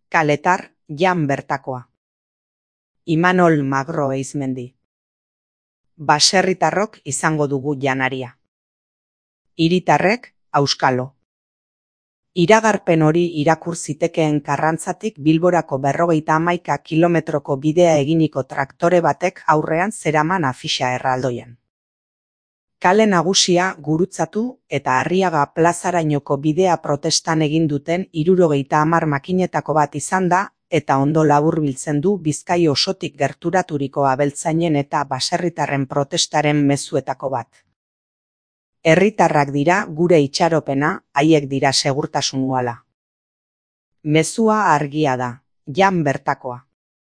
Kaletar, Jan bertakoa. Imanol Magro Eizmendi. Baserritarrok izango dugu janaria. Hiritarrek, auskalo. Iragarpen hori irakur zitekeen Karrantzatik Bilborako 51 kilometroko bidea eginiko traktore batek aurrean zeraman afixa erraldoian. Kale nagusia gurutzatu eta Arriaga plazarainoko bidea protestan egin duten 70 makinetako bat izan da, eta ondo laburbiltzen du Bizkai osotik gerturaturiko abeltzainen eta baserritarren protestaren mezuetako bat. Herritarrak dira gure itxaropena, haiek dira segurtasun uhala. Mezua argia da, Jan bertakoa.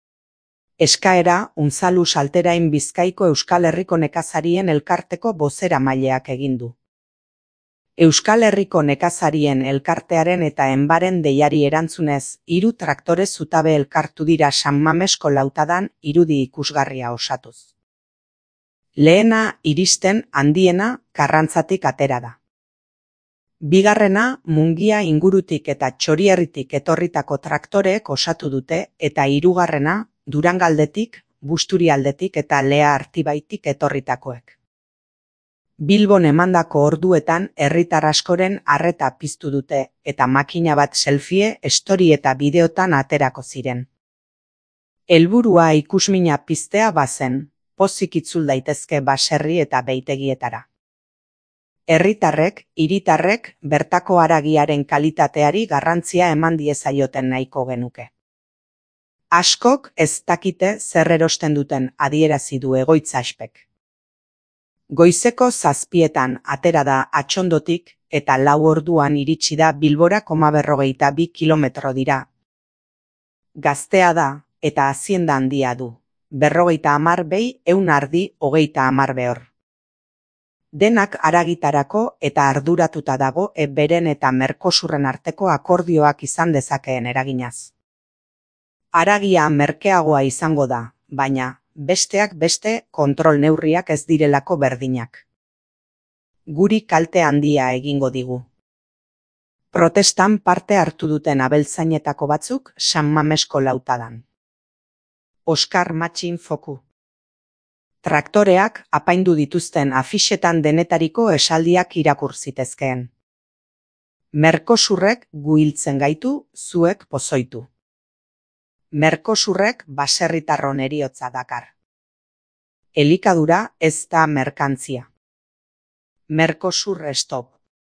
Eskaera Unzalu Salterain Bizkaiko Euskal Herriko Nekazarien Elkarteko bozeramaileak egin du. Euskal Herriko Nekazarien Elkartearen eta Enbaren deiari erantzunez, 3 traktore zutabe elkartu dira San Mamesko lautadan irudi ikusgarria osatuz. Lehena iristen handiena Karrantzatik atera da. Bigarrena Mungia ingurutik eta Txorierritik etorritako traktoreek osatu dute eta hirugarrena Durangaldetik, Busturialdetik eta Lea Artibaitik etorritakoek. Bilbon emandako orduetan herritar askoren arreta piztu dute eta makina bat selfie, story eta bideotan aterako ziren. Helburua ikusmina piztea bazen, pozik itzul daitezke baserri eta beitegietara. Herritarrek, hiritarrek bertako haragiaren kalitateari garrantzia eman diezaioten nahiko genuke. Askok ez dakite zer erosten duten adierazi du Egoitza Aspek. Goizeko 7:00 atera da Atxondotik eta 4 orduan iritsi da Bilbora 52 kilometro dira. Gaztea da eta hazienda handia du. 50 behi, 100 ardi, 30 behor. Denak haragitarako eta arduratuta dago beren eta Merkosurren arteko akordioak izan dezakeen eraginaz. Haragia merkeagoa izango da, baina besteak beste kontrol neurriak ez direlako berdinak. Guri kalte handia egingo digu. Protestan parte hartu duten abeltzainetako batzuk San Mamesko lautadan. Oskar Matxin Foku. Traktoreak apaindu dituzten afixetan denetariko esaldiak irakur zitezkeen. Merkosurrek guhiltzen gaitu, zuek pozoitu. Merkosurrek baserritarron heriotza dakar. Elikadura ez da merkantzia. Merkosur stop.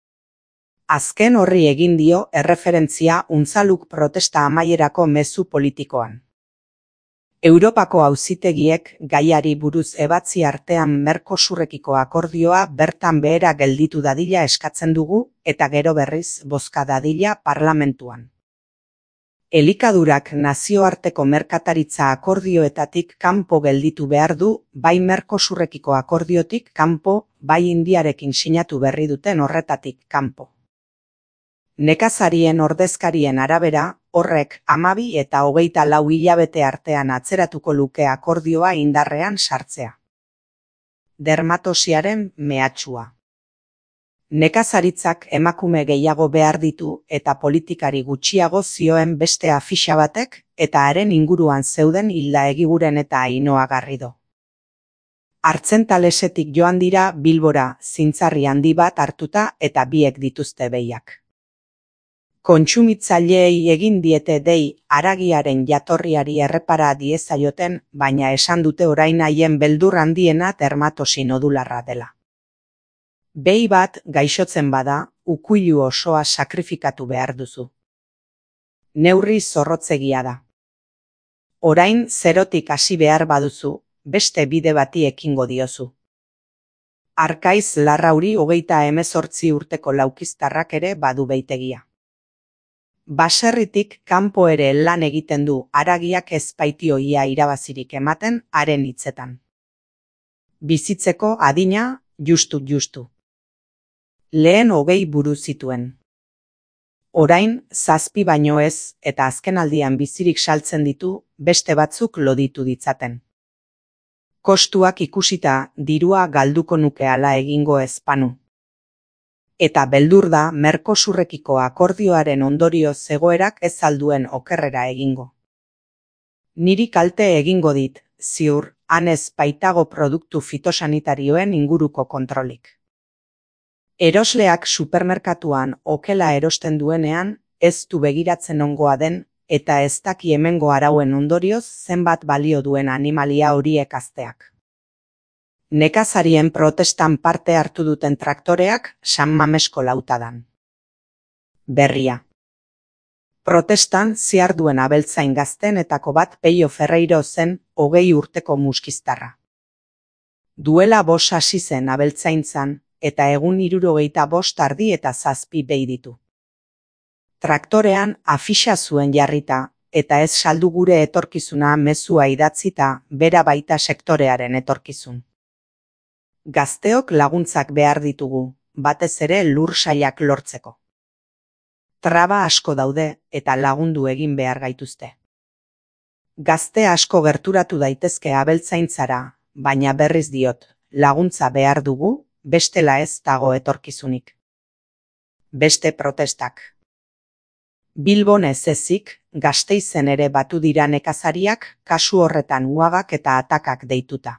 Azken horri egin dio erreferentzia Unzaluk protesta amaierako mezu politikoan. Europako auzitegiek gaiari buruz ebatzi artean Merkosurrekiko akordioa bertan behera gelditu dadila eskatzen dugu eta gero berriz bozka dadila parlamentuan. Elikadurak nazioarteko merkataritza akordioetatik kanpo gelditu behar du, bai Merkosurrekiko akordiotik kanpo, bai Indiarekin sinatu berri duten horretatik kanpo. Nekazarien ordezkarien arabera, horrek 12 eta 24 hilabete artean atzeratuko luke akordioa indarrean sartzea. Dermatosiaren mehatxua. Nekazaritzak emakume gehiago behar ditu eta politikari gutxiago zioen beste afixa batek eta haren inguruan zeuden Hilda Egiguren eta Ainhoa Garrido. Artzentalesetik joan dira Bilbora zintzarri handi bat hartuta eta biek dituzte behiak. Kontsumitzaileei egin diete dei haragiaren jatorriari errepara diezaioten, baina esan dute orain haien beldur handiena dermatosi nodularra dela. Behi bat gaixotzen bada, ukuilu osoa sakrifikatu behar duzu. Neurri zorrotzegia da. Orain zerotik hasi behar baduzu, beste bide bati ekingo diozu. Arkaiz Larrauri 38 urteko laukiztarrak ere badu behitegia. Baserritik kanpo ere lan egiten du haragiak ez baitio ia irabazirik ematen haren hitzetan. Bizitzeko adina, justu. Lehen 20 buru zituen. Orain 7 baino ez eta azkenaldian bizirik saltzen ditu beste batzuk loditu ditzaten. Kostuak ikusita dirua galduko nuke hala egingo ez banu. Eta beldur da Mercosurrekiko akordioaren ondorioz egoerak ez alduen okerrera egingo. Niri kalte egingo dit, ziur, han ez baitago produktu fitosanitarioen inguruko kontrolik. Erosleak supermerkatuan okela erosten duenean, ez du begiratzen ongoa den, eta ez daki hemengo arauen ondorioz zenbat balio duen animalia horiek hazteak. Nekazarien protestan parte hartu duten traktoreak San Mamesko lautadan. Berria. Protestan ziharduen abeltzain gaztenetako bat Peio Ferreiro zen 20 urteko muskiztarra. Duela 5 hasi zen abeltzaintzan, eta egun 75 ardi eta 7 behi ditu. Traktorean afixa zuen jarrita, eta ez saldu gure etorkizuna mezua idatzita, bera baita sektorearen etorkizun. Gazteok laguntzak behar ditugu, batez ere lur sailak lortzeko. Traba asko daude eta lagundu egin behar gaituzte. Gazte asko gerturatu daitezke abeltzaintzara, baina berriz diot, laguntza behar dugu, bestela ez dago etorkizunik. Beste protestak. Bilbon ez ezik, Gasteizen ere batu dira nekazariak, kasu horretan uagak eta atakak deituta.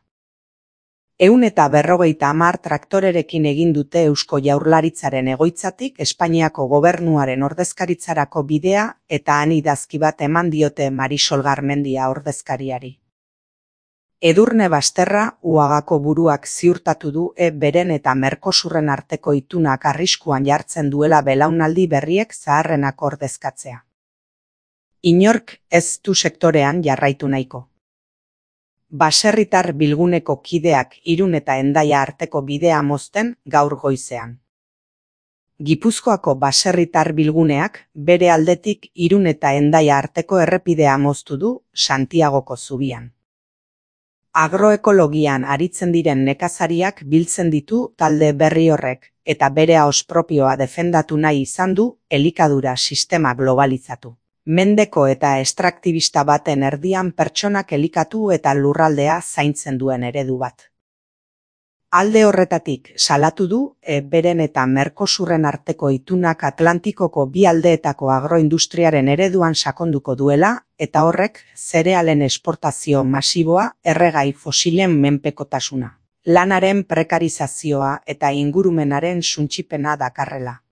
150 traktorerekin egin dute Eusko Jaurlaritzaren egoitzatik Espainiako gobernuaren ordezkaritzarako bidea eta han idazki bat eman diote Marisol Garmendia ordezkariari. Edurne Basterra uagako buruak ziurtatu du beren eta Mercosurren arteko itunak arriskuan jartzen duela belaunaldi berriek zaharrenak ordezkatzea. Inork ez du sektorean jarraitu nahiko. Baserritar bilguneko kideak Irun eta Hendaia arteko bidea mozten gaur goizean. Gipuzkoako baserritar bilguneak bere aldetik Irun eta Hendaia arteko errepidea moztu du Santiagoko zubian. Agroekologian aritzen diren nekazariak biltzen ditu talde berri horrek, eta bere ahoz propioa defendatu nahi izan du elikadura sistema globalizatu. Mendeko eta estraktibista baten erdian pertsonak elikatu eta lurraldea zaintzen duen eredu bat. Alde horretatik salatu du beren eta Mercosurren arteko itunak Atlantikoko bi aldeetako agroindustriaren ereduan sakonduko duela eta horrek zerealen esportazio masiboa, erregai fosilen menpekotasuna, lanaren prekarizazioa eta ingurumenaren suntsipena dakarrela.